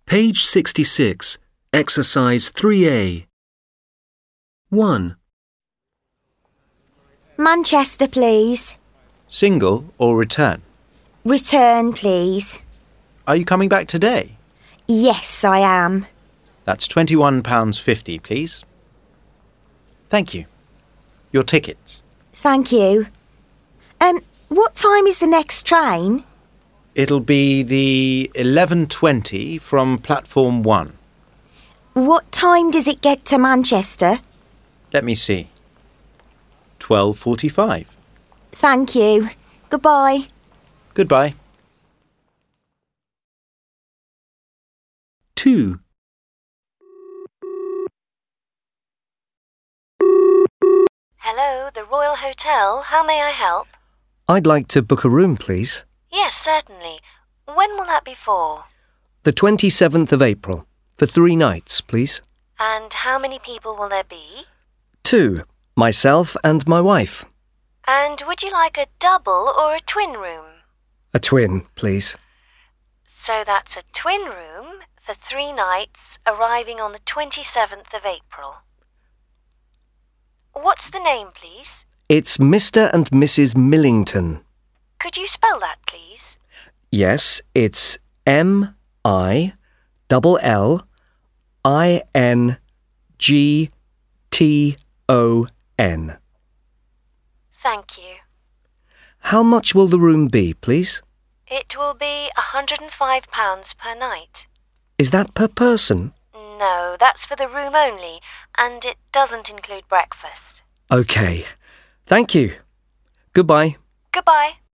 Page 66, Exercise 3A. 1. Manchester, please. Single or return? Return, please. Are you coming back today? Yes, I am. That's £21.50, please. Thank you. Your tickets. Thank you. What time is the next train? It'll be the 11:20 from platform 1. What time does it get to Manchester? Let me see. 12:45. Thank you. Goodbye. Goodbye. 2. Hello, the Royal Hotel. How may I help? I'd like to book a room, please. Yes, certainly. When will that be for? The 27th of April, for 3 nights, please. And how many people will there be? 2, myself and my wife. And would you like a double or a twin room? A twin, please. So that's a twin room for 3 nights, arriving on the 27th of April. What's the name, please? It's Mr. and Mrs. Millington. Could you spell that, please? Yes, it's MILLINGTON. Thank you. How much will the room be, please? It will be £105 per night. Is that per person? No, that's for the room only, and it doesn't include breakfast. OK. Thank you. Goodbye. Goodbye.